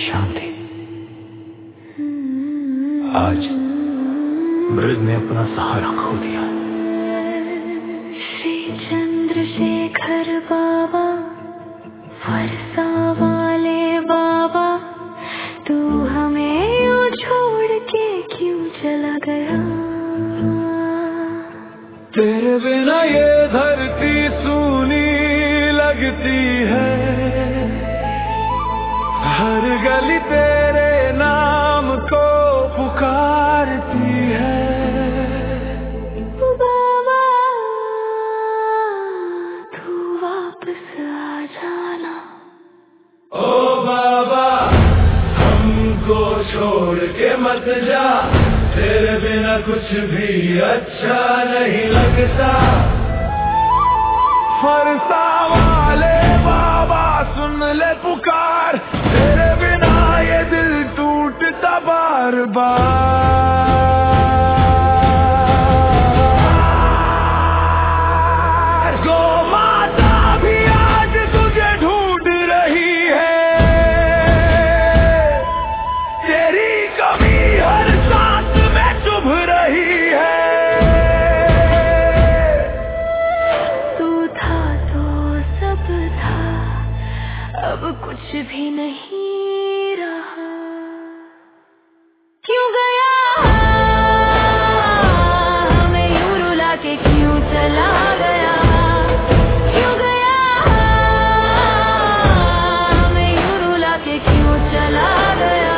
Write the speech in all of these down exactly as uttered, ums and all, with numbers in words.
शांति। आज मृग ने अपना सहारा खो दिया। श्री चंद्रशेखर बाबा, वर्षा वाले बाबा, तू हमें यूं छोड़ के क्यों चला गया? तेरे बिना ये धरती सूनी लगती है, हर गली तेरे नाम को पुकारती है। बाबा तू वापस आ जाना। ओ बाबा हमको छोड़ के मत जा, तेरे बिना कुछ भी अच्छा नहीं लगता। फरसा वाले बाबा सुन ले पुकार, तेरे बिना ये दिल टूटता बार बार। गौ माता भी आज तुझे ढूंढ रही है, तेरी कमी हर सांस में चुभ रही है। तू था तो सब था, अब कुछ भी नहीं रहा। क्यों गया हमें यूं रुला के, क्यों चला गया? क्यों गया हमें यूं रुला के, क्यों चला गया?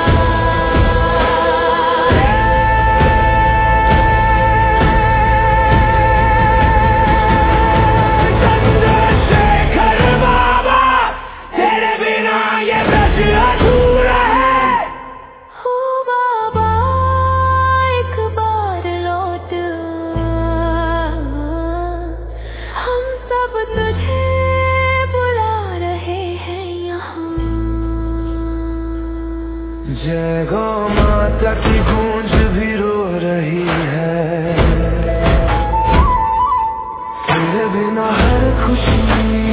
चंद्रशेखर बाबा, तेरे बिना ये ब्रज अधूरा है। हो बाबा एक बार लौट आ, हम सब तुझे बुला रहे हैं यहाँ। जय गौ माता की गूंज भी रो रही है, तेरे बिना हर खुशी